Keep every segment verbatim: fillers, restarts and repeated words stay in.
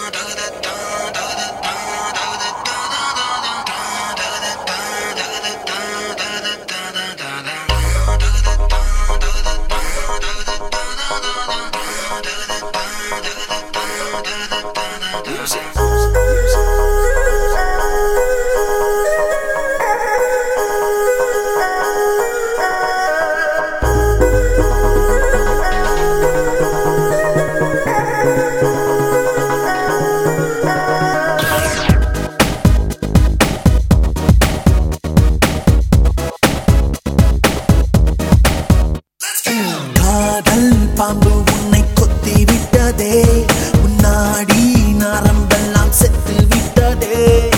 பாம்பு உன்னை கொத்தி விட்டதே, உன்னாடி நரம்பெல்லாம் செத்து விட்டதே.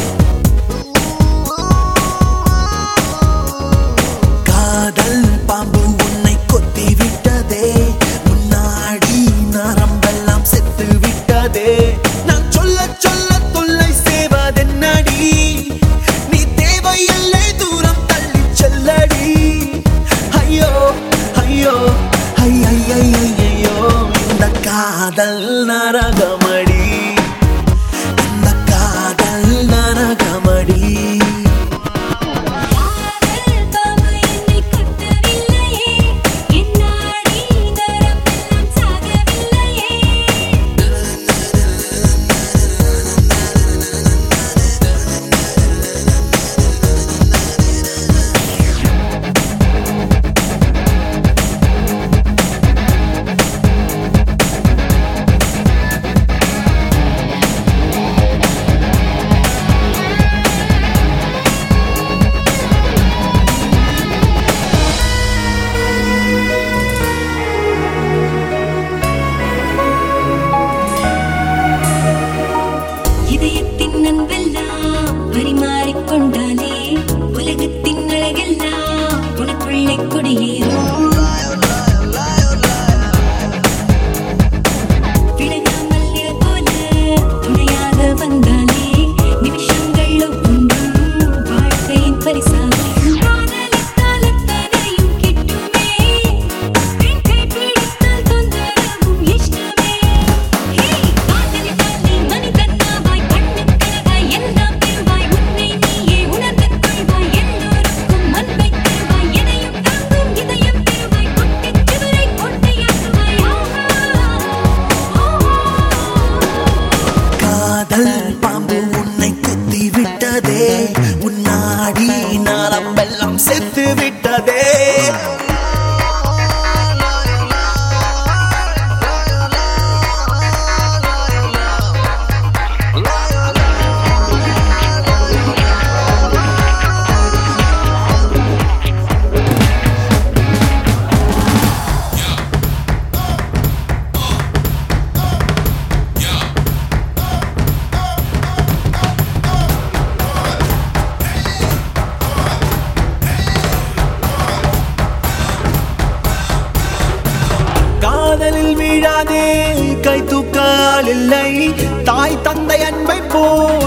காதல் பாம்பு உன்னை கொத்தி விட்டதே, உன்னாடி நரம்பெல்லாம் செத்து விட்டதே. நான் சொல்ல சொல்ல தொல்லை செய்வதென்னடி, நீ தேவையில்லை தூரம் தள்ளி செல்லடி. ஐயோ ஐயோ ஐயையோ, இந்த காதல் நரகமடி, இந்த காதல் நரகமடி. பரிமாறிக்கொண்டாலே உலகத்தின் அழகெல்லாம் உனக்குள்ளே கொடியேறும். விலகாமல் நிழல் போல துணையாக வந்தாலே நிமிஷங்கள் ஒவ்வொன்றும் வாழ்க்கையின் பரிசாகும். பாம்பு உன்னை கொத்தி விட்டதே, உன்னாடி நரம்பெல்லாம் செத்து விட்டதே. காதலில் வீழாதே, கை தூக்கால் இல்லை, தாய் தந்தை அன்பை போல்